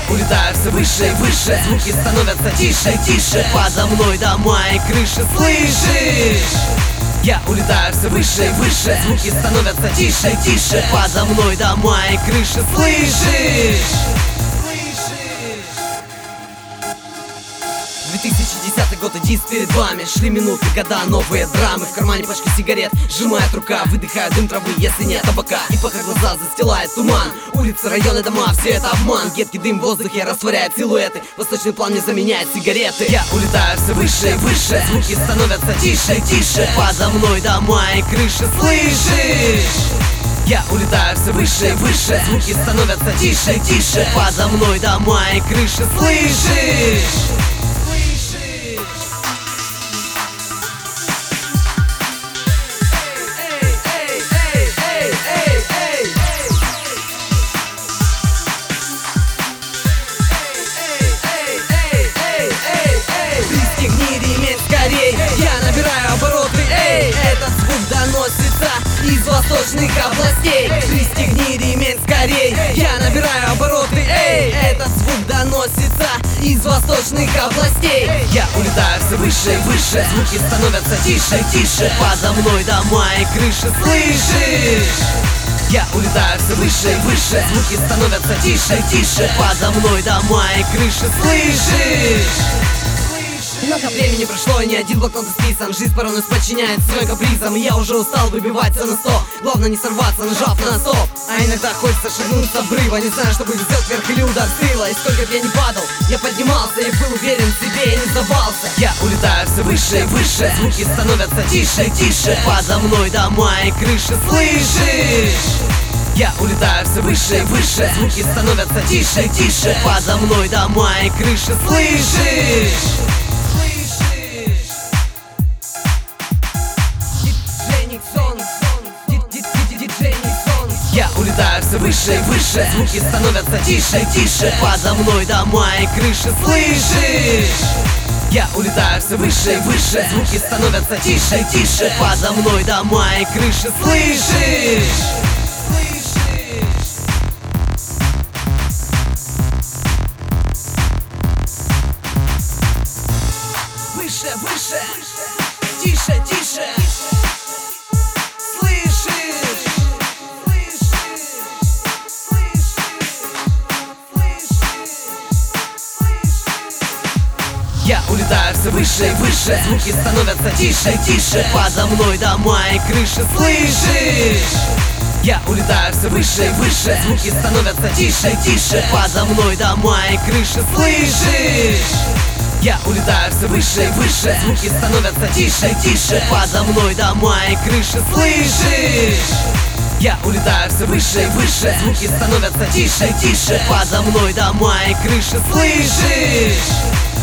улетаю все выше и выше, звуки становятся тише и тише. Подо мной дома и крыши, слышишь? Я улетаю все выше и выше, звуки становятся тише и тише. Подо мной дома и крыши, слышишь? 2010 год, и перед вами. Шли минуты, года, новые драмы. В кармане пачка сигарет, сжимает рука. Выдыхаю дым травы, если нет табака. И пока глаза застилает туман. Улицы, районы, дома, все это обман. Едкий дым в воздухе растворяет силуэты. Восточный план не заменяет сигареты. Я улетаю все выше и выше, звуки становятся тише и тише. Подо мной дома и крыши, слышишь? Я улетаю все выше и выше, звуки становятся тише и тише. Подо мной дома и крыши, слышишь? Я набираю обороты, эй, этот звук доносится из восточных областей. Пристегни ремень скорей. Я набираю обороты, эй, этот звук доносится из восточных областей. Я улетаю все выше и выше, звуки становятся тише и тише. Подо мной дома и крыши, слышишь? Я улетаю все выше и выше, звуки становятся тише и тише. Подо мной дома и крыши, слышишь? Много времени прошло, и ни один блокнот исписан. Жизнь порой нас подчиняет своим капризам, и я уже устал выбиваться на 100. Главное не сорваться, нажав на стоп. А иногда хочется шагнуть с обрыва. Не знаю, что будет сделать вверх или удар с тыла. И сколько б я не падал, я поднимался, я был уверен в себе и не сдавался. Я улетаю все выше и выше, звуки становятся тише и тише. Подо мной дома и крыши, слышишь? Я улетаю все выше и выше, звуки становятся тише и тише. Подо мной дома и крыши, слышишь? Я улетаю все выше и выше, звуки становятся тише и тише. Подо мной дома и крыши, слышишь? Я улетаю все выше и выше, звуки становятся тише и тише. Подо мной дома и крыши, слышишь? Выше, выше, тише, тише. Я улетаю все выше и выше, звуки становятся тише и тише. Подо мной дома и крыши, слышишь? Я улетаю все выше и выше, звуки становятся тише и тише. Подо мной дома и крыши, слышишь? Я улетаю все выше и выше, звуки становятся тише и тише. Подо мной дома и крыши, слышишь? Я улетаю все выше и выше, звуки становятся тише и тише. Подо мной дома и крыши, слышишь?